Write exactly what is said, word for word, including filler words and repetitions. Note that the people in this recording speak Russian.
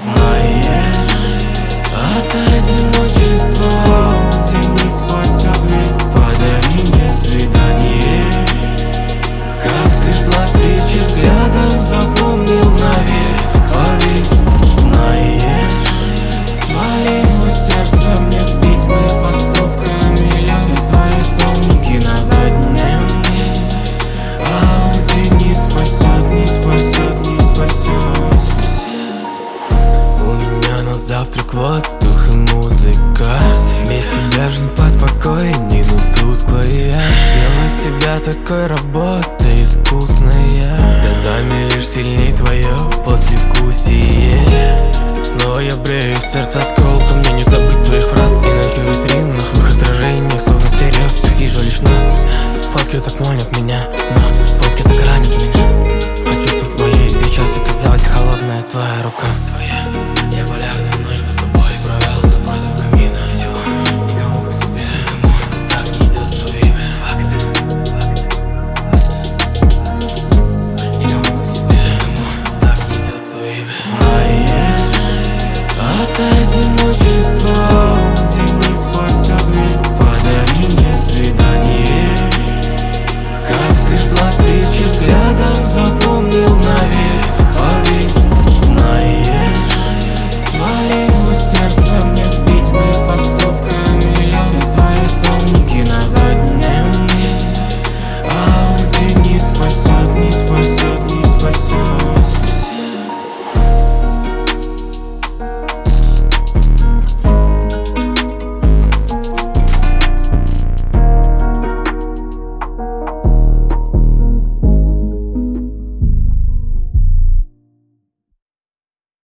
Знаешь, от одиночества Ауди не спасет, ведь подари мне свидание. Как ты жгла свечи, взглядом запомнил навек. Поверь, знаешь, с твоего сердца мне сбить бы по стопкам миллион. Без твоей сумки на заднем месте Ауди не спасет, не спасет, не спасет. У меня на завтрак воздух и музыка. Без тебя жизнь поспокойней, но тусклая. Сделай себя такой работой искусной. С годами лишь сильней твое послевкусие. Снова я брею сердце осколком, мне не забыть твоих фраз. И на их витринах, в их отражениях, словно стерео, всех вижу лишь нас. Фотки так манят меня, но фотки так ранят меня. Хочу, чтоб в моей сейчас оказалась холодная твоя рука. Твоя, я полярная.